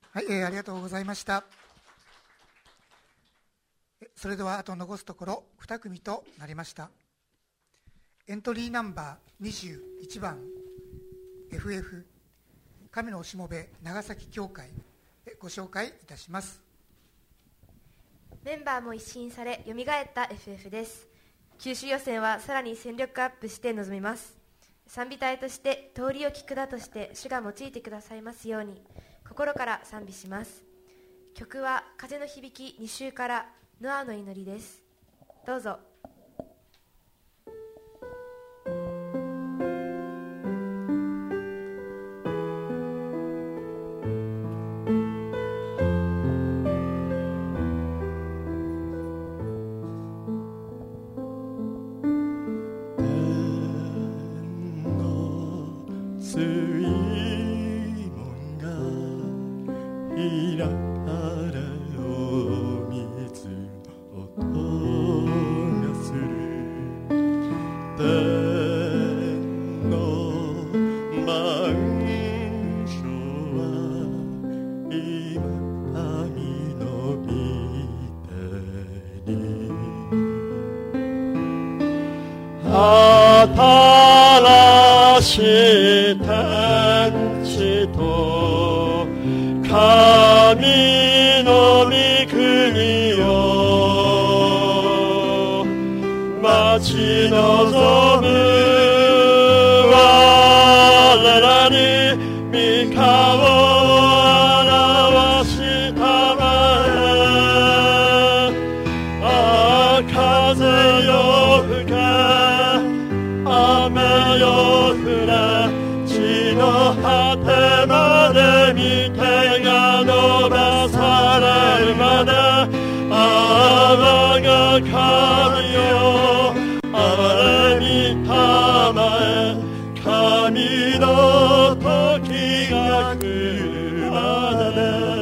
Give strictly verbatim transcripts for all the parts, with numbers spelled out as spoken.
はい、えー、ありがとうございました。それではあと残すところに組となりました。エントリーナンバーにじゅういちばん エフエフ 神のしもべ長崎教会ご紹介いたします。 メンバーも一新されよみがえった エフエフ です。九州予選はさらに戦力アップして臨みます。賛美隊として通りを聞くだとして主が用いてくださいますように心から賛美します。曲は風の響きに週からノアの祈りです。どうぞ。 新しい天地と神の御国よ待ち望む我らに御顔を表したまえ。ああ風よ吹け雨よ降れ地の果てまで御手が伸ばされるまで。ああ我が神よ憐れみたまえ。神の時が来るまで。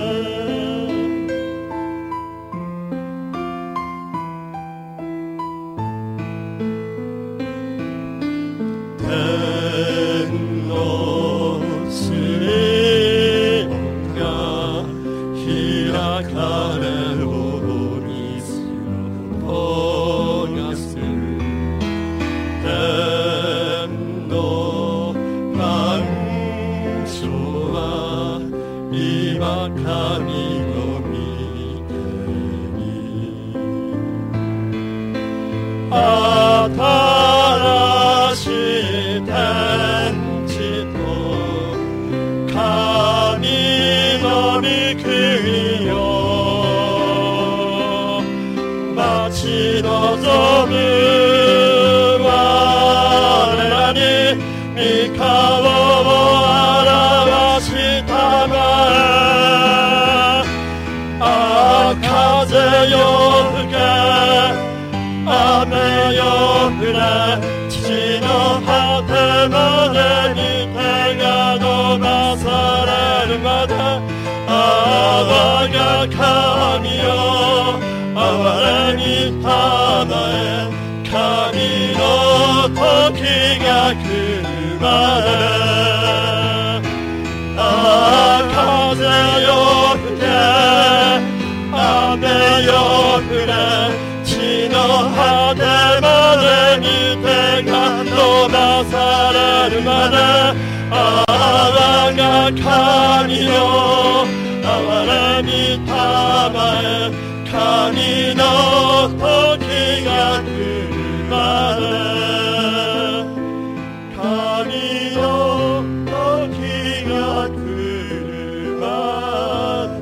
新しい天地と神の御国よ待ち望む我らに御顔を表したまえ。ああ風よ吹け雨よ降れ地の果てまでに手が伸ばされるまで。ああ我が神よ憐れみたまえ。神の時が来るまで。ああ風よ吹け雨よ降れ地の果てまでに手が伸ばされるまで。ああ我が神よ憐れみたまえ。神の時が来るまで。神の時が来るまで。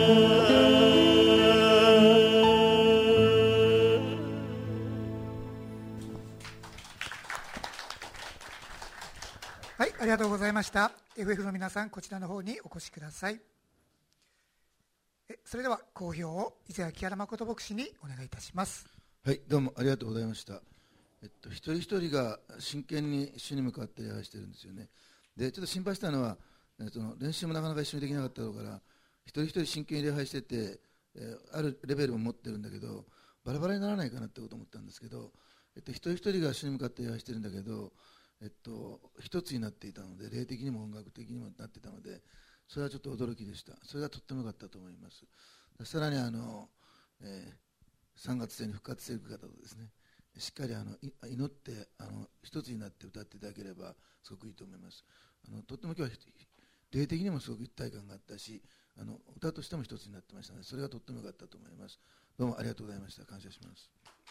はい、ありがとうございました。 エフエフ の皆さんこちらの方にお越しください。えそれでは講評を伊勢木原誠牧師にお願いいたします。 はい、どうもありがとうございました。えっと、一人一人が真剣に主に向かって礼拝してるんですよね。でちょっと心配したのは、えっと、練習もなかなか一緒にできなかったろうから、一人一人真剣に礼拝してて、えー、あるレベルも持ってるんだけどバラバラにならないかなってことを思ったんですけど、えっと、一人一人が主に向かって礼拝してるんだけど、えっと、一つになっていたので、霊的にも音楽的にもなっていたので、 それはちょっと驚きでした。それがとっても良かったと思います。さらにあの、えー、さんがつせいに復活していく方とですね、しっかりあの祈ってあの一つになって歌っていただければすごくいいと思います。あのとっても今日は霊的にもすごく一体感があったし、あの歌としても一つになってましたので、それがとっても良かったと思います。どうもありがとうございました。感謝します。